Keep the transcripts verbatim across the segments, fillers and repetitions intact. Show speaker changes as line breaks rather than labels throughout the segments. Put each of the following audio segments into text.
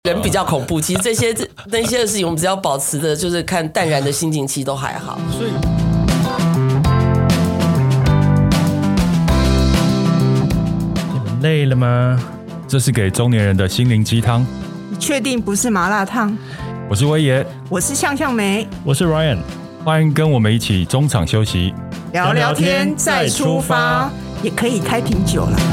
人比较恐怖。其实这些那些的事情，我们只要保持着就是看淡然的心情，其实都还好。
所以你们累了吗？
这是给中年人的心灵鸡汤。
你确定不是麻辣烫？
我是威爷，
我是向向梅，
我是 Ryan，
欢迎跟我们一起中场休息，
聊聊天再出发，也可以开瓶酒了。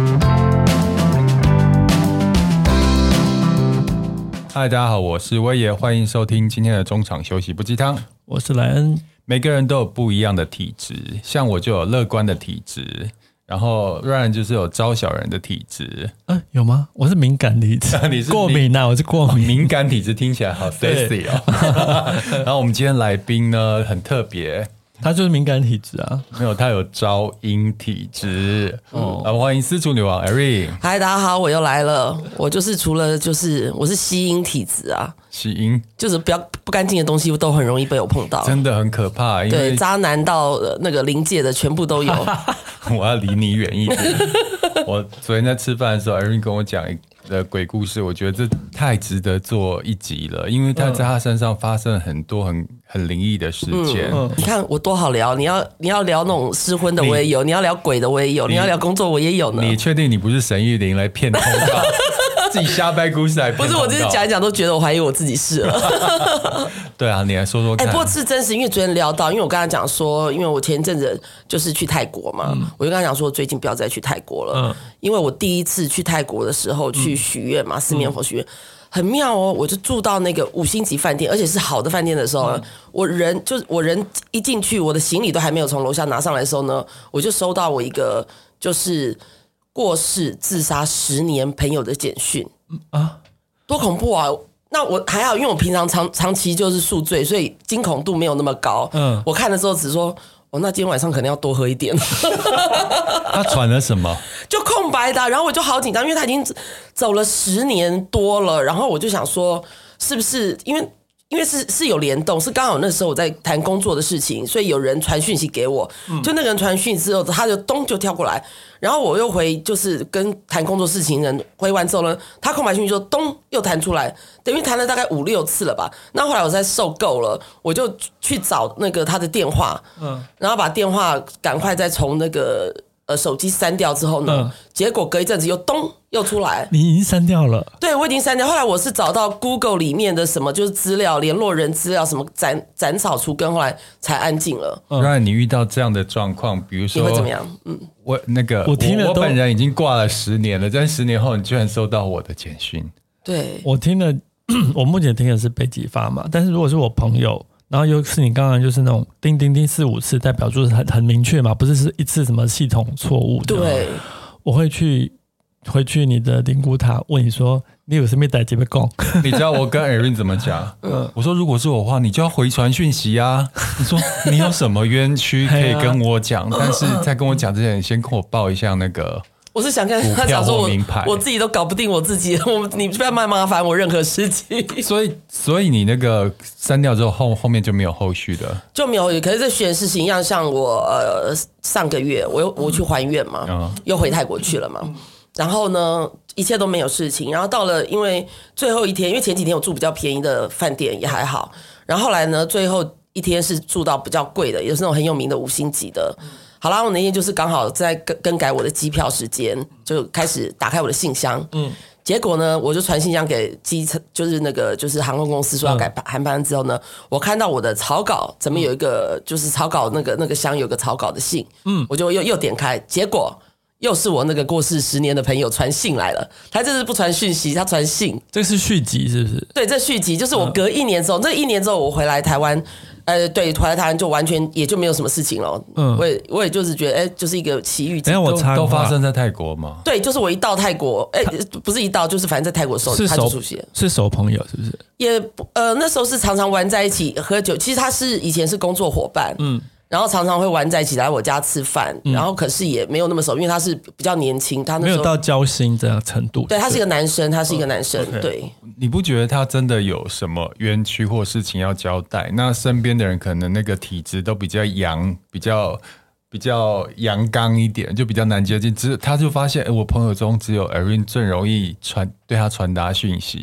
嗨，大家好，我是威爷，欢迎收听今天的中场休息不鸡汤。
我是莱恩。
每个人都有不一样的体质，像我就有乐观的体质，然后 Ryan 就是有招小人的体质。
嗯，有吗？我是敏感体质，
你是
过敏啊，我是过敏。
敏感体质听起来好 sexy 哦。然后我们今天来宾呢很特别，
他就是敏感体质啊，
没有他有招阴体质。哦，来欢迎私厨女王 Erin。
嗨，大家好，我又来了。我就是除了就是我是吸阴体质啊，
吸阴
就是不要不干净的东西都很容易被我碰到，
真的很可怕。因为
对，渣男到那个临界的全部都有。
我要离你远一点。我昨天在吃饭的时候 Erin 跟我讲的鬼故事，我觉得这太值得做一集了，因为他在他身上发生了很多很很灵异的事件。
嗯嗯、你看我多好聊，你要你要聊那种失婚的我也有，你, 你要聊鬼的我也有， 你, 你要聊工作我也有呢。
你确定你不是沈玉琳来骗通告？自己瞎掰故事来骗通告？
不是，我就是讲一讲都觉得我怀疑我自己是了。
对啊，你来说说看。
哎、欸，不过是真实，因为昨天聊到，因为我跟他讲说，因为我前一阵子就是去泰国嘛，嗯、我就跟他讲说，最近不要再去泰国了，嗯、因为我第一次去泰国的时候去许愿嘛，嗯、四面佛许愿。很妙哦，我就住到那个五星级饭店，而且是好的饭店的时候，嗯、我人就是我人一进去，我的行李都还没有从楼下拿上来的时候呢，我就收到我一个就是过世自杀十年朋友的简讯。嗯啊，多恐怖啊！那我还好，因为我平常长长期就是宿醉，所以惊恐度没有那么高。嗯，我看的时候只说，哦，那今天晚上可能要多喝一点。
他传了什么？
就空白的，然后我就好紧张，因为他已经走了十年多了，然后我就想说，是不是因为因为是是有联动，是刚好那时候我在谈工作的事情，所以有人传讯息给我，嗯、就那个人传讯息之后，他就咚就跳过来，然后我又回就是跟谈工作事情人回完之后呢，他空白讯息就咚又弹出来，等于弹了大概五六次了吧。那后来我实在受够了，我就去找那个他的电话，嗯，然后把电话赶快再从那个。呃，手机删掉之后呢，嗯、结果隔一阵子又咚又出来。
你已经删掉了？
对，我已经删掉。后来我是找到 Google 里面的什么就是资料、联络人资料什么斩斩草除根，后来才安静了。
让、嗯、你遇到这样的状况，比如说
你会怎么样？嗯，
我那个
我听了
我，我本人已经挂了十年了，但十年后你居然收到我的简讯。
对，
我听了，我目前听的是被激发嘛，但是如果是我朋友。然后又是你刚刚就是那种叮叮叮四五次，代表就是很很明确嘛，不是是一次什么系统错误。
对，
我会去回去你的灵骨塔问你说，你有什么代志要讲？
你知道我跟 Erin 怎么讲？嗯，我说如果是我的话，你就要回传讯息啊。你说你有什么冤屈可以跟我讲，但是在跟我讲之前，你先跟我报一下那个。
我是想跟他讲说我，我自己都搞不定我自己，我你不要麻烦我任何事情。
所以，所以你那个删掉之后，后后面就没有后续的，
就没有。可是这选事情一样，像我呃上个月我又我去还愿嘛，嗯、又回泰国去了嘛，然后呢一切都没有事情，然后到了因为最后一天，因为前几天我住比较便宜的饭店也还好，然后后来呢最后一天是住到比较贵的，也是那种很有名的五星级的。好啦，我那天就是刚好在更改我的机票时间，就开始打开我的信箱。嗯，结果呢，我就传信箱给机就是那个就是航空公司说要改航班之后呢，嗯、我看到我的草稿怎么有一个、嗯、就是草稿那个那个箱有个草稿的信，嗯，我就又又点开，结果又是我那个过世十年的朋友传信来了。他这次不传讯息，他传信。
这是续集是不是？
对，这续集就是我隔一年之后，嗯、这一年之后我回来台湾。呃，对，回来台湾就完全也就没有什么事情了。嗯，我也我也就是觉得，哎，就是一个奇遇。
等下我插
都发生在泰国吗？
对，就是我一到泰国，哎，不是一到，就是反正在泰国的时候他就出现，
是熟朋友是不是？
也呃，那时候是常常玩在一起喝酒。其实他是以前是工作伙伴，嗯。然后常常会玩在一起来我家吃饭，嗯、然后可是也没有那么熟，因为他是比较年轻，他那时候
没有到交心这样程度。
对，他是一个男生，他是一个男生。嗯、对，
你不觉得他真的有什么冤屈或事情要交代？那身边的人可能那个体质都比较阳，比较比较阳刚一点，就比较难接近。只他就发现，我朋友中只有 Erin 最容易传对他传达讯息。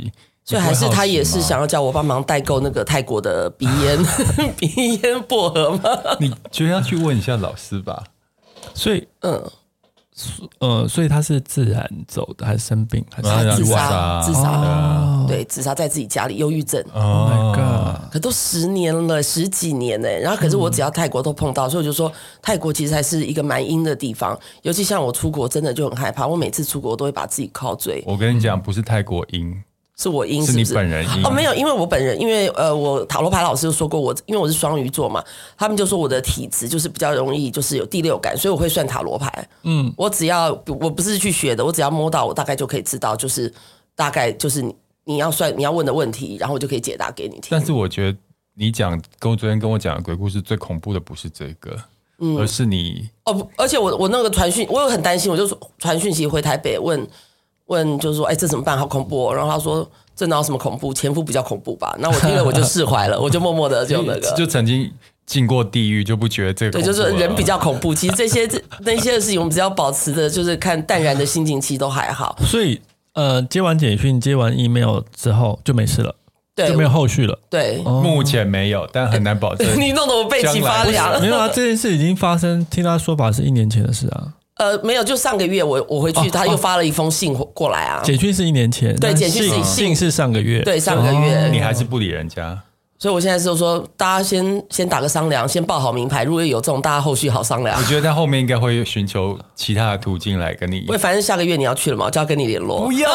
所以还是他也是想要叫我帮忙代购那个泰国的鼻烟鼻烟薄荷吗？
你觉得要去问一下老师吧。
所以嗯。呃，所以他是自然走的，还是生病，还是
自
杀？
自杀，哦、对，自杀在自己家里，忧郁症。
Oh my god！
可都十年了，十几年呢。然后，可是我只要泰国都碰到，嗯、所以我就说，泰国其实还是一个蛮阴的地方。尤其像我出国，真的就很害怕。我每次出国我都会把自己铐醉。
我跟你讲，不是泰国阴。
是我阴，
是你本人阴
哦，没有，因为我本人，因为呃，我塔罗牌老师就说过我，因为我是双鱼座嘛，他们就说我的体质就是比较容易就是有第六感，所以我会算塔罗牌。嗯，我只要我不是去学的，我只要摸到，我大概就可以知道，就是大概就是你你要算你要问的问题，然后我就可以解答给你听。
但是我觉得你讲跟我昨天跟我讲的鬼故事最恐怖的不是这个，嗯、而是你
哦，而且我我那个传讯，我有很担心，我就传讯息回台北问。问就是说，哎，这怎么办？好恐怖哦！然后他说，这哪有什么恐怖？前夫比较恐怖吧？那我听了我就释怀了，我就默默的就那个，
就曾经进过地狱，就不觉得这个
对，就是人比较恐怖。其实这些那些事情，我们只要保持的就是看淡然的心情，其实都还好。
所以呃，接完简讯、接完 email 之后就没事了，
对，
就没有后续了。
对，
哦、目前没有，但很难保证。
你弄得我背脊发凉。
没有啊，这件事已经发生，听他说法是一年前的事啊。
呃，没有，就上个月我我回去，哦、他又发了一封信过来啊。
简讯是一年前，
对，简讯是
信是上个月，
对，上个月、哦、
你还是不理人家。
所以我现在是说，大家先先打个商量，先报好名牌。如果有这种，大家后续好商量。
我觉得他后面应该会寻求其他的途径来跟你。
喂，反正下个月你要去了嘛，我就要跟你联络。
不要，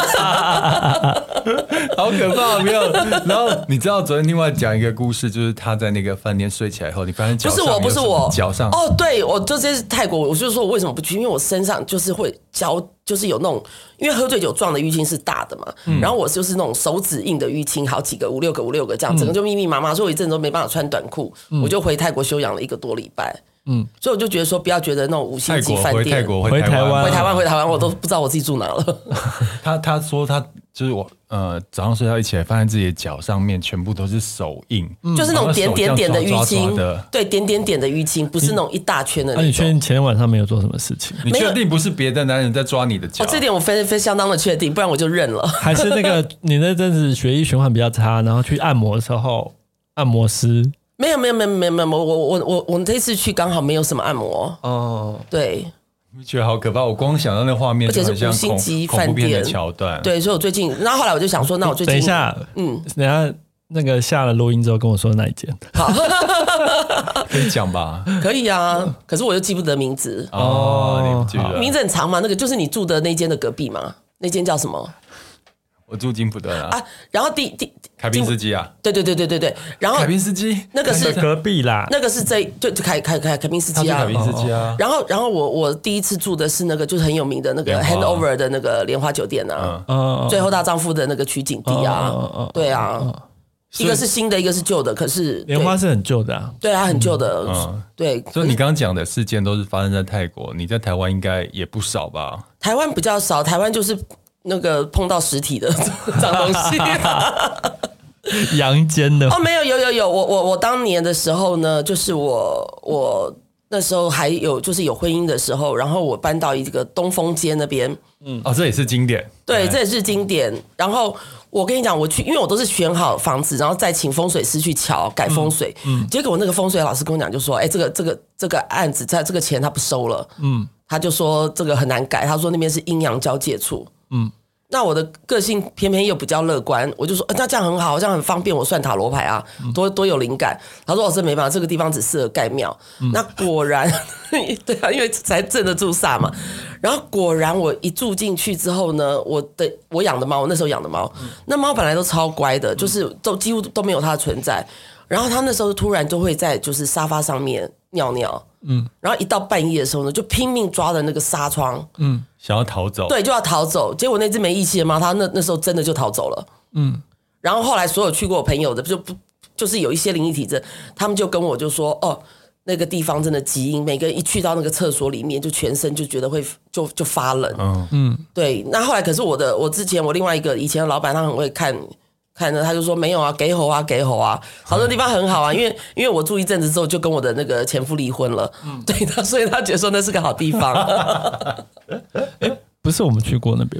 好可怕！不要。然后你知道昨天另外讲一个故事，就是他在那个饭店睡起来后，你发现脚上
不是我，不是我
脚上
哦，对，我就这是泰国，我就说我为什么不去，因为我身上就是会脚。就是有那种，因为喝醉酒撞的淤青是大的嘛，嗯、然后我就是那种手指印的淤青，好几个，五六个，五六个这样，整个就密密麻麻，所以我一阵子都没办法穿短裤，嗯、我就回泰国休养了一个多礼拜。嗯，所以我就觉得说，不要觉得那种五星级饭店，
泰国
回台湾，
回台湾，回台湾，我都不知道我自己住哪了。
他他说他就是我呃早上睡觉一起来，发现自己的脚上面全部都是手印，
嗯、就是那种点点点的淤青，对，点点点的淤青，不是那种一大圈的那种。
那、啊、你确定前天晚上没有做什么事情？
你确定不是别的男人在抓你的脚？
哦，这点我非非相当的确定，不然我就认了。
还是那个你那阵子血液循环比较差，然后去按摩的时候，按摩师。
没有没有没有没有没有，我我我我这次去刚好没有什么按摩哦，对，
觉得好可怕。我光想到那画面，
而且是五星级饭店
的桥段。
对，所以我最近，然后后来我就想说，那我最近
等一下，嗯，等一下那个下了录音之后跟我说那一间，
好，
可以讲吧？
可以啊，可是我又记不得名字
哦，你不记得？
名字很长嘛，那个就是你住的那间的隔壁嘛，那间叫什么？
我住金普顿啊，
啊然后第第
凯宾斯基啊，
对对对对对对，然后
凯宾斯基
那个是
隔壁啦，
那个是这就凯凯凯凯宾斯基啊，
凯宾斯基啊，
然后然后我我第一次住的是那个就是很有名的那个 Handover 的那个莲花酒店啊，嗯、最后大丈夫的那个取景地啊，嗯、对啊，嗯、一个是新的，一个是旧的，可是
莲花是很旧的啊，
对啊，很旧的，嗯、对。
所以你刚刚讲的事件都是发生在泰国，你在台湾应该也不少吧？
台湾比较少，台湾就是。那个碰到实体的脏东西、啊，
阳间的
哦，没有，有有有，我我我当年的时候呢，就是我我那时候还有就是有婚姻的时候，然后我搬到一个东风街那边，
嗯，哦，这也是经典，
对，这也是经典。然后我跟你讲，我去，因为我都是选好房子，然后再请风水师去瞧改风水，嗯，嗯结果我那个风水老师跟我讲，就说，哎，这个这个这个案子在这个钱他不收了，嗯，他就说这个很难改，他说那边是阴阳交界处。嗯，那我的个性偏偏又比较乐观，我就说、呃、那这样很好，这样很方便我算塔罗牌啊，多多有灵感。他说：“哦，这没办法，这个地方只适合盖庙。嗯”那果然，对啊，因为才镇得住煞嘛。然后果然，我一住进去之后呢，我的我养的猫，我那时候养的猫，嗯、那猫本来都超乖的，就是都几乎都没有它的存在。然后它那时候突然就会在就是沙发上面尿尿，嗯，然后一到半夜的时候呢，就拼命抓的那个纱窗，嗯。
想要逃走，
对，就要逃走。结果那只没义气的猫，它那那时候真的就逃走了。嗯，然后后来所有去过我朋友的，就不就是有一些灵异体质，他们就跟我就说，哦，那个地方真的极阴，每个人一去到那个厕所里面，就全身就觉得会就就发冷。嗯嗯，对。那后来可是我的，我之前我另外一个以前的老板，他很会看。看着他就说没有啊，给吼啊，给吼啊，好多地方很好啊，因为因为我住一阵子之后就跟我的那个前夫离婚了，嗯、对他，所以他觉得说那是个好地方。
欸、不是我们去过那边吗？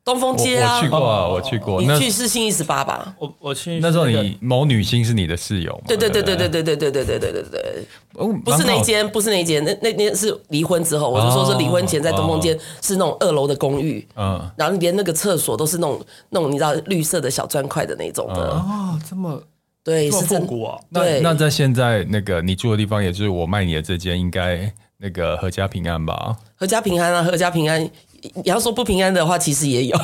东风街啊，
我, 我去过啊，我去过。
你去是信义十八吧？
我我去
那时候你某女星是你的室友嘛？
对对对对对对对对对对对对对。不是那间，不是那间，那那间是离婚之后，我就说是离婚前在东风街是那种二楼的公寓，嗯，然后连那个厕所都是那种那种你知道绿色的小砖块的那种的。
哦，这么
对，
是复古啊。
那那在现在那个你住的地方，也就是我卖你的这间，应该那个阖家平安吧？
阖家平安啊，阖家平安。你要说不平安的话，其实也有。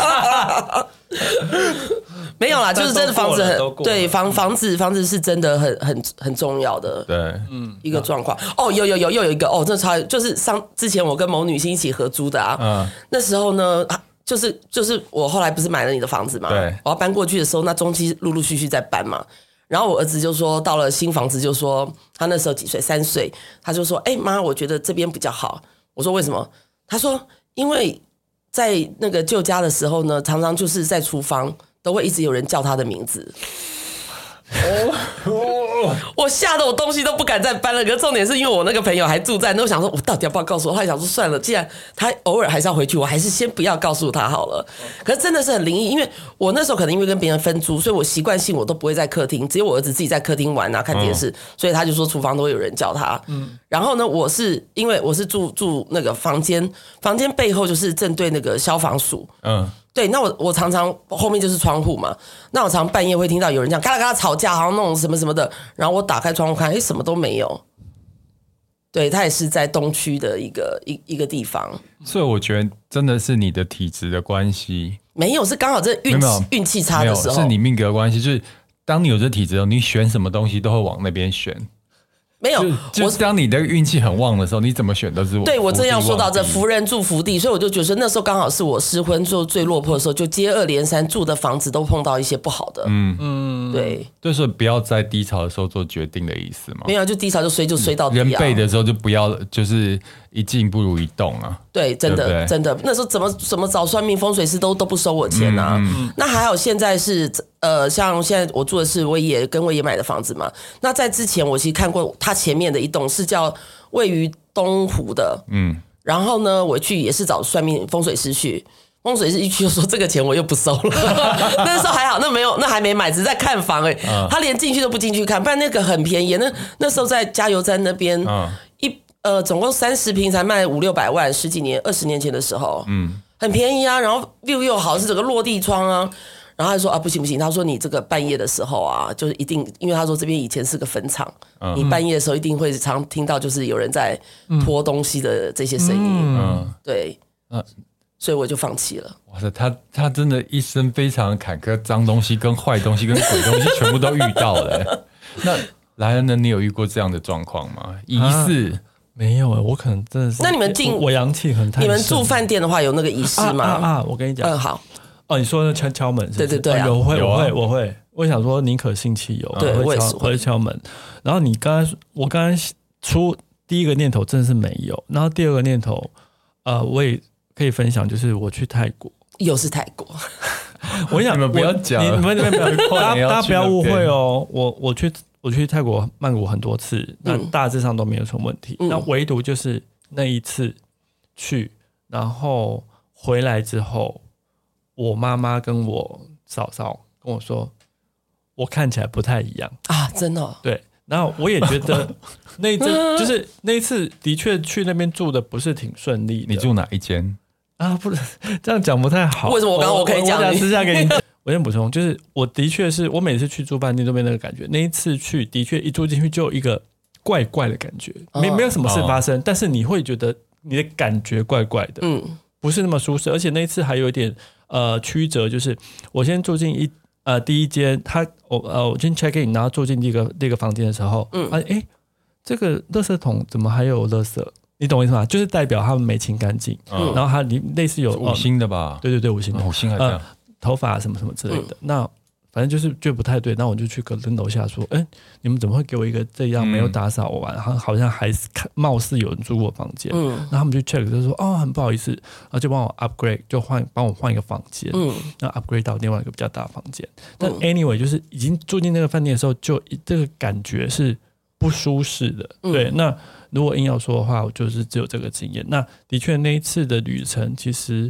没有啦，就是真的房子很对房房子房子是真的很很很重要的，
对，
嗯，一个状况。哦，有有有又有一个哦，这超就是上之前我跟某女星一起合租的啊，嗯，那时候呢，就是就是我后来不是买了你的房子嘛，
对，
我要搬过去的时候，那中期陆陆续续在搬嘛。然后我儿子就说，到了新房子就说他那时候几岁，三岁，他就说，哎、欸、妈，我觉得这边比较好。我说为什么？他说因为在那个旧家的时候呢，常常就是在厨房都会一直有人叫他的名字。哦，我吓得我东西都不敢再搬了。可是重点是因为我那个朋友还住在那，我想说我到底要不要告诉我？后来想说算了，既然他偶尔还是要回去，我还是先不要告诉他好了。可是真的是很灵异，因为我那时候可能因为跟别人分租，所以我习惯性我都不会在客厅，只有我儿子自己在客厅玩啊看电视，嗯、所以他就说厨房都会有人叫他。嗯，然后呢，我是因为我是住住那个房间，房间背后就是正对那个消防署。嗯。对，那我我常常后面就是窗户嘛，那我常半夜会听到有人这样嘎啦嘎啦吵架，好像那种什么什么的，然后我打开窗户看，哎，什么都没有。对，它也是在东区的一个一一个地方，
所以我觉得真的是你的体质的关系，
没有是刚好这运气运气差的时候，
是你命格的关系，就是当你有这体质，你选什么东西都会往那边选。
没有，
就就是当你的运气很旺的时候，你怎么选都是我。
对，我正要说到这，福人住福地，所以我就觉得那时候刚好是我失婚做最落魄的时候，就接二连三住的房子都碰到一些不好的。嗯嗯，对，
就是不要在低潮的时候做决定的意思嘛。
没有，就低潮就衰就衰到底、啊。
人背的时候就不要，就是一进不如一动啊。
对，真的对对真的，那时候怎么怎么找算命风水师都都不收我钱啊。嗯嗯、那还好，现在是呃，像现在我住的是威爷跟威爷买的房子嘛。那在之前，我其实看过他前面的一栋是叫位于东湖的，嗯，然后呢，我去也是找算命风水师去。风水师一去就说这个钱我又不收了，那时候还好，那没有，那还没买，只是在看房哎、欸，他连进去都不进去看，不然那个很便宜，那那时候在加油站那边，一呃总共三十坪才卖五六百万，十几年二十年前的时候，嗯，很便宜啊，然后 view 又好，是整个落地窗啊，然后他说啊不行不行，他说你这个半夜的时候啊，就是一定，因为他说这边以前是个坟场，嗯、你半夜的时候一定会常听到就是有人在拖东西的这些声音，嗯，对，嗯。所以我就放弃了。
哇塞，他他真的一生非常坎坷，脏东西跟坏东西跟鬼东西全部都遇到了。那莱恩呢？你有遇过这样的状况吗？疑似、啊、
没有，我可能真的是。
那你们进
我阳气很太深。
你们住饭店的话有那个仪式吗？
啊啊啊！我跟你讲，
嗯，好。
哦，你说的敲敲门是不是？
对对对、啊，
我会
有、啊、
我会我会，我想说宁可信其有，
对，
我会
敲
我会敲门。然后你刚才我刚才出第一个念头真的是没有，然后第二个念头，呃，我也。可以分享，就是我去泰国，
又是泰国。
我想
你们不要讲，
你们不要，大家大家不要误会哦。我我去我去泰国曼谷很多次，那大致上都没有什么问题。嗯、那唯独就是那一次去，然后回来之后，我妈妈跟我嫂嫂跟我说，我看起来不太一样
啊，真的、哦。
对。然后我也觉得那一次就是那一次的确去那边住的不是挺顺利的。
你住哪一间
啊？不是这样讲不太好。
为什么我刚刚我可以讲？
我私下给你讲。我先补充，就是我的确是我每次去住饭店都没那个感觉。那一次去的确一住进去就有一个怪怪的感觉，没没有什么事发生，哦、但是你会觉得你的感觉怪怪的，嗯，不是那么舒适。而且那一次还有一点呃曲折，就是我先住进一。呃，第一间他我呃，我进 check in， 然后住进第一个第一个房间的时候，嗯，哎、欸，这个垃圾桶怎么还有垃圾？你懂我意思吗？就是代表他们没清干净，嗯，然后它类似有
五星的吧？
对对对，五星的，
五星还这样、
呃，头发什么什么之类的。嗯、那反正就是觉得不太对，那我就去跟楼下说，哎、欸，你们怎么会给我一个这样没有打扫完，然后好像还是貌似有人住过房间？嗯，那他们就 check 就说，哦，很不好意思，然后就帮我 upgrade， 就换帮我换一个房间，嗯，那 upgrade 到另外一个比较大的房间。但 anyway， 就是已经住进那个饭店的时候，就这个感觉是不舒适的。嗯、对，那如果硬要说的话，我就是只有这个经验。那的确那一次的旅程，其实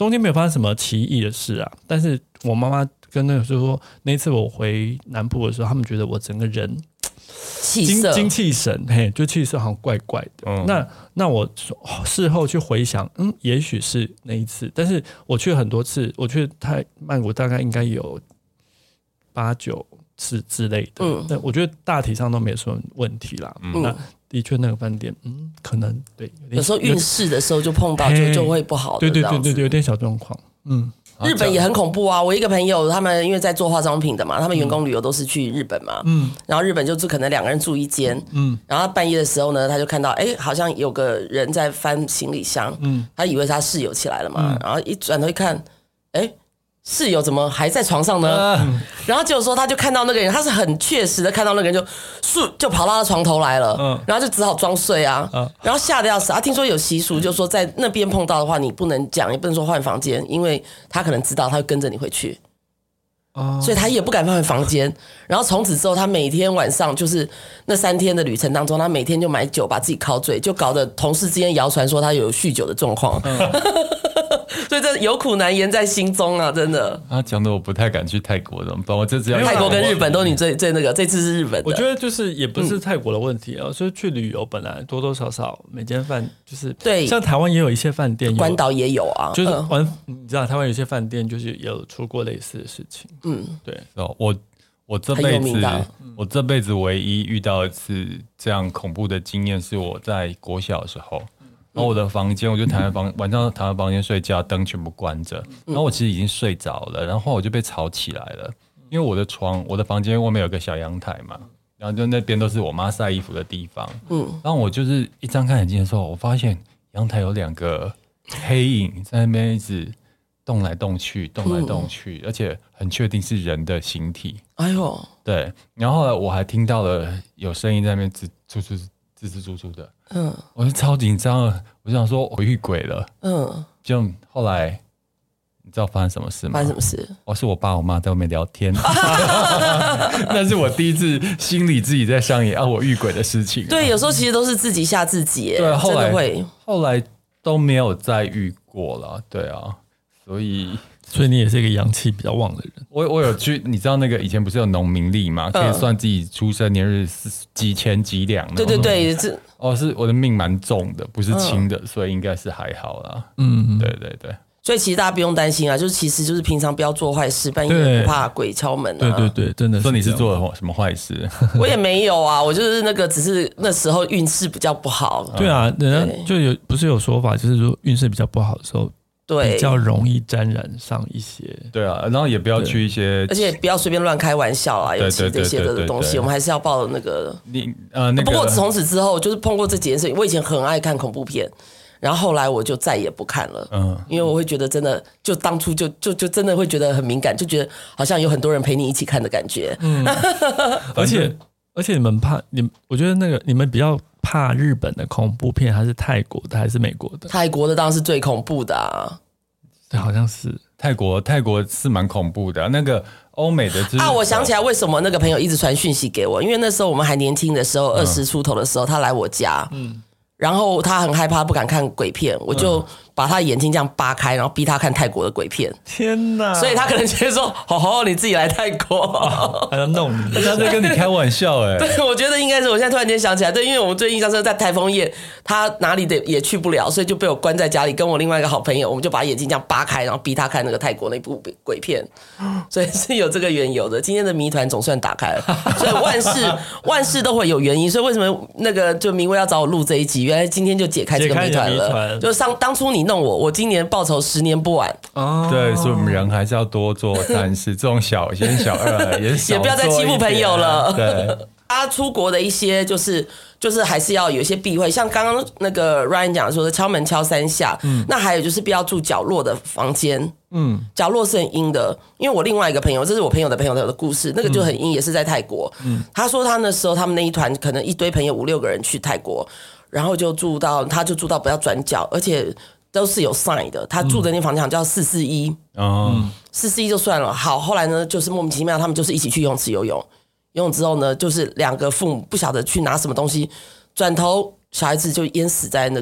中间没有发生什么奇异的事啊，但是我妈妈跟那个时候说，那一次我回南部的时候，他们觉得我整个人
气色
精气神，嘿，就气色好像怪怪的。嗯、那那我事后去回想，嗯，也许是那一次，但是我去了很多次，我去泰曼谷大概应该有八九次之类的，嗯，但我觉得大体上都没有什么问题啦。嗯，那的确那个饭店，嗯，可能对，
有时候运势的时候就碰到就就会不好的，
对对对对对，有点小状况，嗯。
日本也很恐怖啊！我一个朋友，他们因为在做化妆品的嘛，他们员工旅游都是去日本嘛，嗯，然后日本就是可能两个人住一间，嗯，然后半夜的时候呢，他就看到，哎，好像有个人在翻行李箱，嗯，他以为是他室友起来了嘛，嗯、然后一转头一看，哎。室友怎么还在床上呢？嗯、然后结果说，他就看到那个人，他是很确实的看到那个人就嗖就跑到他床头来了，嗯、然后就只好装睡啊，嗯、然后吓得要死。啊，听说有习俗，就说在那边碰到的话，你不能讲，也不能说换房间，因为他可能知道，他会跟着你回去，哦、所以他也不敢换房间。然后从此之后，他每天晚上就是那三天的旅程当中，他每天就买酒把自己酣醉，就搞得同事之间谣传说他有酗酒的状况。嗯所以这有苦难言在心中啊，真的。
他讲的我不太敢去泰国，怎么办？我这次要
泰国跟日本都你最最那个，这次是日本的。
我觉得就是也不是泰国的问题啊，所以去旅游本来多多少少每间饭就是
对，
像台湾也有一些饭店，
关岛也有啊，
就是玩、嗯、你知道台湾有些饭店就是有出过类似的事情。嗯，对。
哦，我我这辈子我这辈子唯一遇到一次这样恐怖的经验，是我在国小的时候。然后我的房间，我就躺在房晚上躺在房间睡觉，灯全部关着。然后我其实已经睡着了，然后我就被吵起来了，因为我的床，我的房间外面有个小阳台嘛，然后就那边都是我妈晒衣服的地方。嗯，然后我就是一张开眼睛的时候，我发现阳台有两个黑影在那边一直动来动去，动来动去，嗯、而且很确定是人的形体。哎呦，对。然后后来我还听到了有声音在那边吱吱吱吱吱吱吱的。嗯，我就超紧张了，我就想说我遇鬼了。嗯，就后来你知道发生什么事吗？
发生什么事？
我是我爸我妈在外面聊天，那是我第一次心里自己在上演啊我遇鬼的事情、啊。
对，有时候其实都是自己吓自己。
对，后来
会
后来都没有再遇过了。对啊，所以。
所以你也是一个阳气比较旺的人。
我我有去，你知道那个以前不是有农民历嘛，可以算自己出生年日几钱几两。
对对对，这
哦是我的命蛮重的，不是轻的，嗯、所以应该是还好啦。嗯，对对对。
所以其实大家不用担心啊，就是其实就是平常不要做坏事，半夜不怕鬼敲门啊。
对对对，真的。
说你是做了什么坏事？
我也没有啊，我就是那个只是那时候运势比较不好。
对啊，人家就有不是有说法，就是说运势比较不好的时候。
对，
比较容易沾染上一些。
对啊，然后也不要去一些，
而且不要随便乱开玩笑啊，尤其这些的东西，我们还是要抱那个。
你呃，那个。
不过从此之后，就是碰过这几件事情，我以前很爱看恐怖片，然后后来我就再也不看了。嗯，因为我会觉得真的，就当初就就就真的会觉得很敏感，就觉得好像有很多人陪你一起看的感觉。嗯，
而且而且你们怕你，我觉得那个你们比较。怕日本的恐怖片还是泰国的还是美国的？
泰国的当然是最恐怖的啊！
对，好像是
泰国，泰国是蛮恐怖的、啊。那个欧美的、就是、
啊，我想起来为什么那个朋友一直传讯息给我，因为那时候我们还年轻的时候，二十出头的时候，他来我家，嗯，然后他很害怕，不敢看鬼片，我就把他眼睛这样扒开，然后逼他看泰国的鬼片。
天哪！
所以他可能觉得说：“好好，你自己来泰国，
还要弄你。”
他在跟你开玩笑哎、欸。
对，我觉得应该是。我现在突然间想起来，对，因为我们最印象深刻在台风夜，他哪里的也去不了，所以就被我关在家里，跟我另外一个好朋友，我们就把眼睛这样扒开，然后逼他看那个泰国那部鬼片。所以是有这个缘由的。今天的谜团总算打开了，所以万事万事都会有原因。所以为什么那个就明威要找我录这一集？原来今天就解开这个谜团了。就上当初你弄我，我今年报仇十年不晚。
哦，对，所以我们人还是要多做善事。这种小先小二也是
也不要再欺负朋友了。
对，
他出国的一些就是就是还是要有一些避讳，像刚刚那个 Ryan 讲说的敲门敲三下，嗯，那还有就是不要住角落的房间，嗯，角落是很阴的。因为我另外一个朋友，这是我朋友的朋友的故事，那个就很阴，也是在泰国。嗯，他说他那时候他们那一团可能一堆朋友五六个人去泰国，然后就住到他就住到不要转角，而且都是有 sign 的。他住的那房间叫四四一，嗯，四四一就算了。好，后来呢，就是莫名其妙，他们就是一起去游泳池游泳。游泳之后呢，就是两个父母不晓得去拿什么东西，转头小孩子就淹死在那个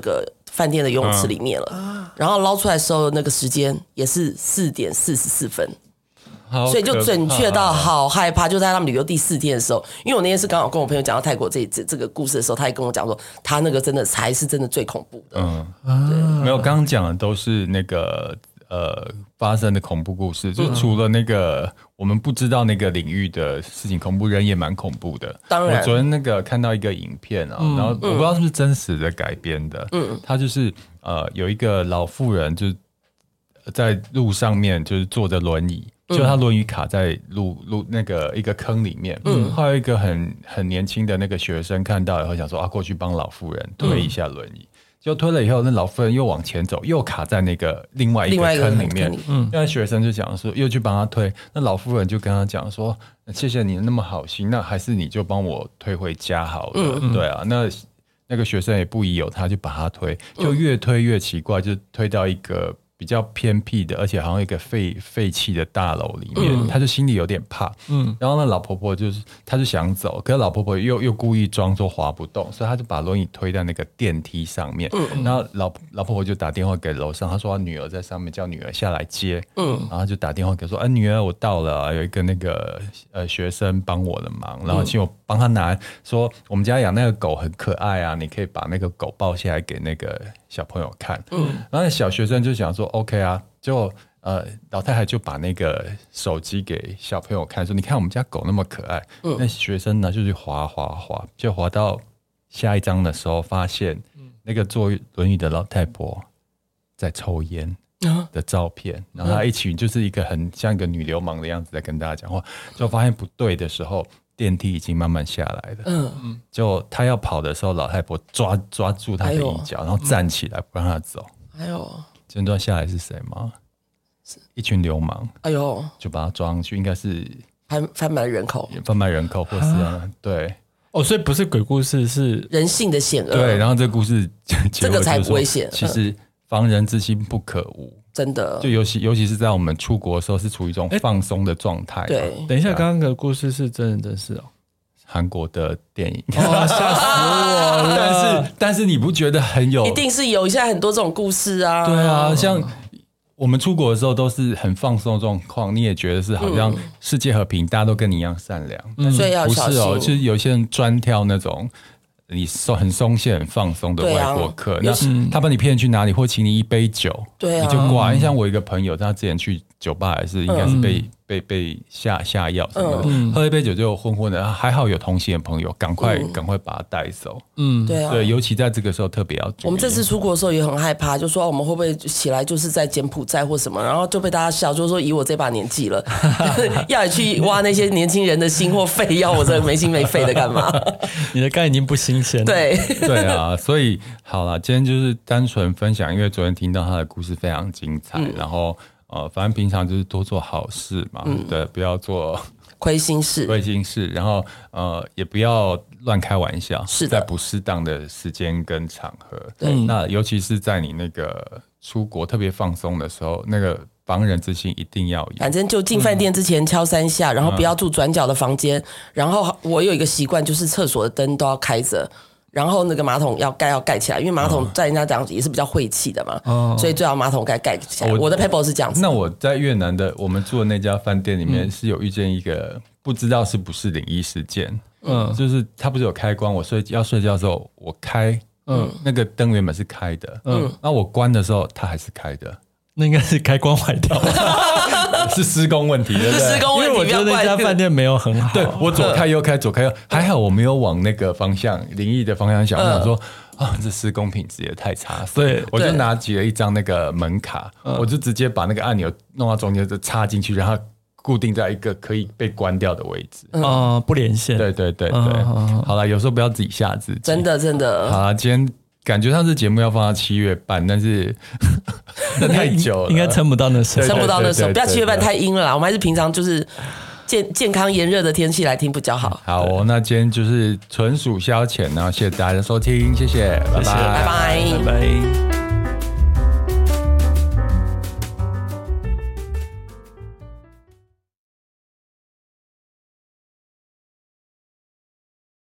饭店的游泳池里面了，嗯、然后捞出来的时候那个时间也是四点四十四分。所以就准确到好害怕，就在他们旅游第四天的时候，因为我那天是刚好跟我朋友讲到泰国这这这个故事的时候，他也跟我讲说，他那个真的才是真的最恐怖的。
嗯，对，没有，刚刚讲的都是那个呃发生的恐怖故事，就除了那个、嗯、我们不知道那个领域的事情恐怖，人也蛮恐怖的。
当然，
我昨天那个看到一个影片啊，嗯、然后我不知道是不是真实的改编的，嗯，他就是呃有一个老妇人就在路上面就是坐着轮椅。就他轮椅卡在路路那个一个坑里面，嗯，后来一个很很年轻的那个学生看到以后想说啊，过去帮老妇人推一下轮椅，就、嗯、推了以后，那老妇人又往前走，又卡在那个另外一个坑里面，嗯，那学生就讲说，又去帮他推，那老妇人就跟他讲说，谢谢你那么好心，那还是你就帮我推回家好了，嗯、对啊，那那个学生也不疑有他，就把他推，就越推越奇怪，就推到一个比较偏僻的，而且好像一个废废弃的大楼里面，嗯、他就心里有点怕。嗯，然后那老婆婆就是，他就想走，可是老婆婆又又故意装作滑不动，所以他就把轮椅推在那个电梯上面。嗯，然后老老婆婆就打电话给楼上，她说她女儿在上面，叫女儿下来接。嗯，然后就打电话给说，哎、啊，女儿我到了，有一个那个呃学生帮我的忙，然后请我帮他拿，说我们家养那个狗很可爱啊，你可以把那个狗抱下来给那个小朋友看。嗯，然后那小学生就想说 OK 啊，就呃老太太就把那个手机给小朋友看，说你看我们家狗那么可爱。嗯，那学生呢就去滑滑滑，就滑到下一张的时候，发现那个坐轮椅的老太婆在抽烟的照片，然后她一起就是一个很像一个女流氓的样子在跟大家讲话，就发现不对的时候。电梯已经慢慢下来了，嗯，就他要跑的时候，老太婆抓抓住他的衣角，哎、然后站起来不让他走。哎呦，这段下来是谁吗？一群流氓。哎呦，就把他抓上去，应该是
贩贩卖人口，
贩卖人口，或是、啊、对。
哦，所以不是鬼故事，是
人性的险恶。
对，然后这个故事
这个才危险。
其实防人之心不可无。
真的，
就尤其尤其是在我们出国的时候，是处于一种放松的状态。
对，
等一下，刚刚的故事是真人真事哦，
韩国的电影，
哦，吓死我了！
但是但是你不觉得很有？
一定是有，现在很多这种故事啊。
对啊，像我们出国的时候都是很放松的状况，你也觉得是好像世界和平，嗯、大家都跟你一样善良，
嗯、所以要小心。
不是哦，就是有些人专挑那种。你松很松懈、很放松的外国客，啊、那他把你骗去哪里，或请你一杯酒，
对啊，
你就挂。像我一个朋友，他之前去酒吧还是应该是被、嗯、被被下下药什么的，嗯、喝一杯酒就昏昏的，还好有同行的朋友，赶快赶、嗯、快把他带走。嗯，对啊，对，尤其在这个时候特别要注意。
我们这次出国的时候也很害怕，就说我们会不会起来就是在柬埔寨或什么，然后就被大家笑，就说以我这把年纪了，要你去挖那些年轻人的心或肺，要我这没心没肺的干嘛？
你的肝已经不新鲜了。
对
对啊，所以好啦，今天就是单纯分享，因为昨天听到他的故事非常精彩，嗯、然后呃，反正平常就是多做好事嘛，嗯、对，不要做
亏心事，
亏心事，然后呃，也不要乱开玩笑，
是的，
在不适当的时间跟场合，对，那尤其是在你那个出国特别放松的时候，那个。防人之心一定要有，
反正就进饭店之前敲三下，嗯、然后不要住转角的房间。嗯、然后我有一个习惯，就是厕所的灯都要开着，然后那个马桶要盖要盖起来，因为马桶在人家讲也是比较晦气的嘛，嗯、所以最好马桶盖盖起来。我, 我的 paper 是这样子。
那我在越南的我们住的那家饭店里面是有遇见一个不知道是不是灵异事件，嗯，就是他不是有开关，我睡要睡觉的时候我开，嗯，那个灯原本是开的，嗯，那我关的时候它还是开的。
那应该是开关坏掉
是施工问题，对不对？
施工问题，
因为我觉得那家饭店没有很好。
对，我左开右开，左开右，还好我没有往那个方向灵异的方向想，我想说啊，这施工品质也太差。对，我就拿起了一张那个门卡，我就直接把那个按钮弄到中间，就插进去，让它固定在一个可以被关掉的位置。
啊、呃，不连线。
对对对对，嗯、好了，有时候不要自己吓自己。
真的真的。
好了，今天。感觉上这节目要放到七月半，但是那太久了，
应该撑不到那时候，
撑不到那时候，不要七月半太阴了啦。我们还是平常就是健健康炎热的天气来听比较好。
好、哦，那今天就是纯属消遣，然后谢谢大家的收听，谢谢，拜拜，
拜拜，
拜拜。